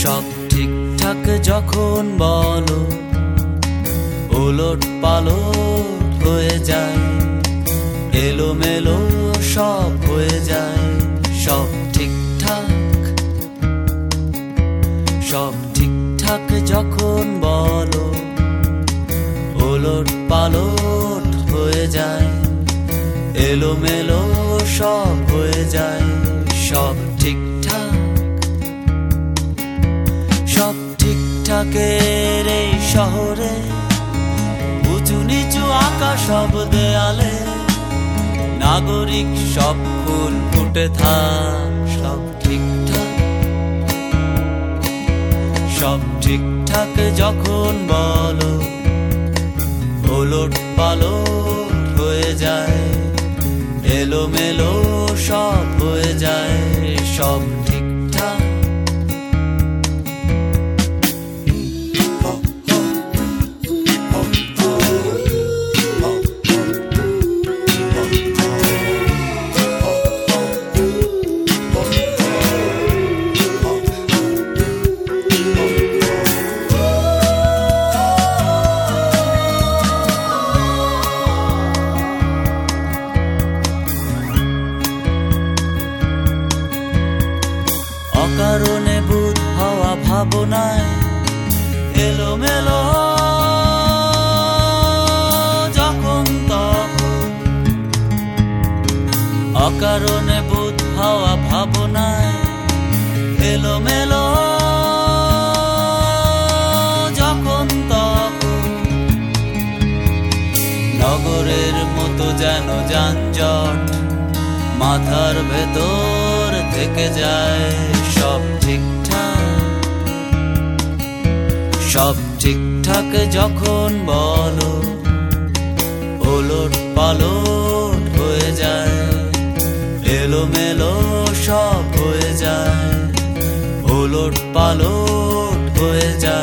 সব ঠিকঠাক যখন বলো ওলট পালট হয়ে যায়, এলোমেলো সব হয়ে যায়। সব ঠিকঠাক, সব ঠিকঠাক যখন বলো ওলট পালট হয়ে যায়, এলোমেলো সব হয়ে যায়। সব ঠিকঠাক, সব ঠিকঠাকের এই শহরে উঁচু নিচু আঁকা সব দেয়ালে নাগরিক সব ফুল ফুটে থাক। সব ঠিকঠাক, সব ঠিকঠাক যখন বলো ওলট পালট হয়ে যায়, এলোমেলো সব হয়ে যায়। সব ঠিকঠাক, অকারণে বুধ হওয়া ভাবনায় এলোমেলো যখন তখন, অকারণে বুধ হওয়া ভাবনায় এলোমেলো যখন তখন, নগরের মতো যেন যানজট মাথার ভেতর থেকে যায়। সব ঠিকঠাক, সব ঠিকঠাক যখন বলো ওলট পালট হয়ে যায়, এলোমেলো সব হয়ে যায়, ওলট পালট হয়ে যায়।